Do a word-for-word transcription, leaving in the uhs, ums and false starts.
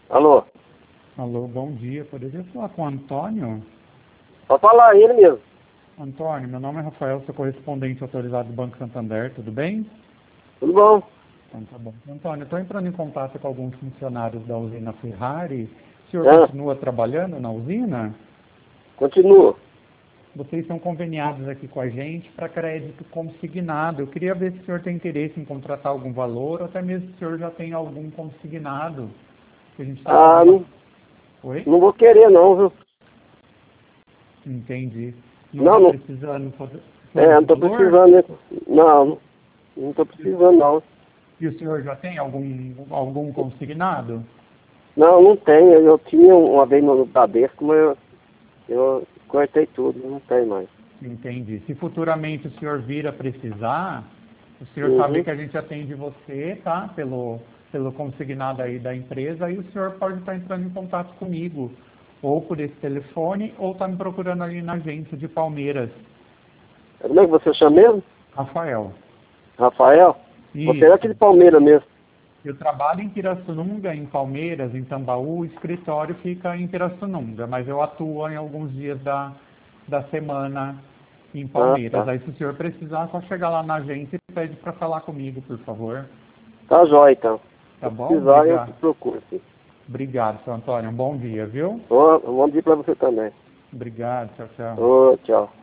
Alô? Alô, bom dia. Poderia falar com o Antônio? Pode falar, ele mesmo. Antônio, meu nome é Rafael, sou correspondente autorizado do Banco Santander, tudo bem? Tudo bom? Então tá bom. Antônio, eu estou entrando em contato com alguns funcionários da usina Ferrari. O senhor Ah, continua trabalhando na usina? continua. Vocês são conveniados aqui com a gente para crédito consignado. Eu queria ver se o senhor tem interesse em contratar algum valor, ou até mesmo se o senhor já tem algum consignado. Que a gente está Ah, fazendo... não, Oi? não vou querer não, viu? Entendi. Não Não, está não. precisando fazer É, não tô valor? precisando, né? Não, não, não tô precisando não. E o senhor já tem algum, algum consignado? Não, não tem. Eu, eu tinha uma vez no Bradesco, mas eu, eu cortei tudo, não tem mais. Entendi. Se futuramente o senhor vir a precisar, o senhor sabe Uhum. que a gente atende você, tá? Pelo, pelo consignado aí da empresa, e o senhor pode estar entrando em contato comigo, ou por esse telefone, ou tá me procurando ali na agência de Palmeiras. Como é que você chama mesmo? Rafael. Rafael? Você é Isso. aqui de Palmeiras mesmo. Eu trabalho em Pirassununga, em Palmeiras, em Tambaú, o escritório fica em Pirassununga, mas eu atuo em alguns dias da, da semana em Ah, Palmeiras. tá. Aí se o senhor precisar, é só chegar lá na agência e pede para falar comigo, por favor. Tá jóia, então. Tá Se bom? precisar, eu te Obrigado. procuro, sim. Obrigado, seu Antônio. Um bom dia, viu? Bom, bom dia pra você também. Obrigado, tchau, tchau. Ô, tchau.